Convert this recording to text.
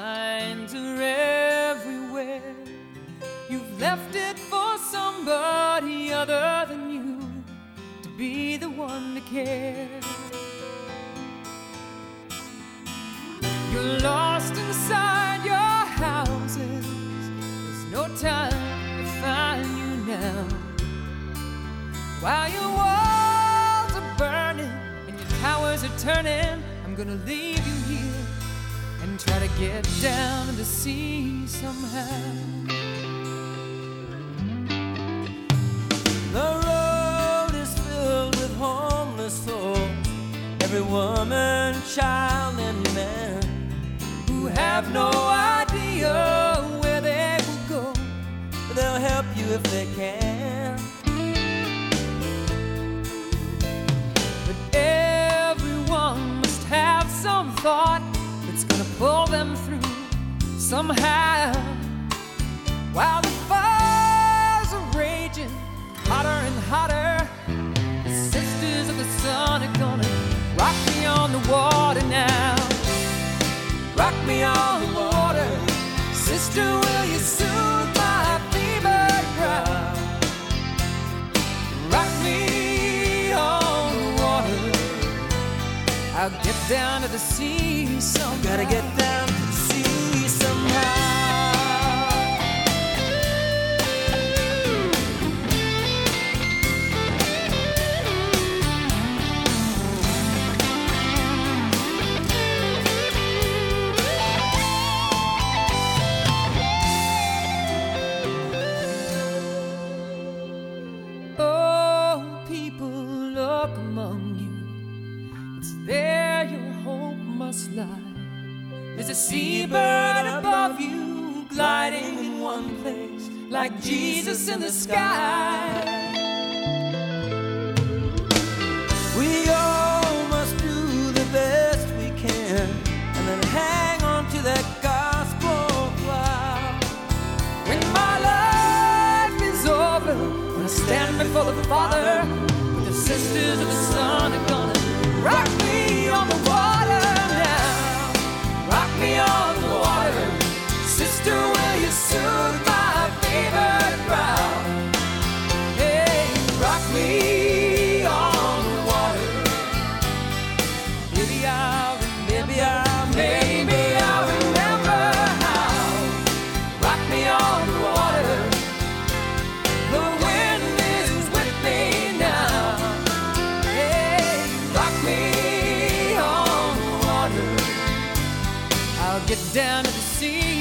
signs are everywhere. You've left it for somebody other than you to be the one to care. You're lost inside your houses. There's no time to find you now. While your walls are burning and your towers are turning, I'm gonna leave you here and try to get down to the sea somehow. The road is filled with homeless souls, every woman, child, and man who have no idea where they will go, but they'll help you if they can. But everyone must have some thought that's gonna pull them through somehow. While the fires are raging hotter and hotter, the sisters of the sun are gonna rock me on the water now. Rock me on the water, sister, will you soothe my fevered brow? Rock me on the water, I'll get down to the sea somehow. Gotta get down to the sea somehow. Oh, people, look among you. It's there your hope must lie. There's a seabird above you, gliding in one place, like Jesus in the sky. We all must do the best we can, and then hang on to that gospel cloud. When my life is over, when I stand before the Father, with the sisters of the sun are gonna rock me on the water now. Rock me on the water, sister, will you soothe my fevered brow? Hey, rock me on the water. Maybe I'll remember how. Rock me on the water, the wind is with me now. Hey, rock me on the water, I'll get down to the sea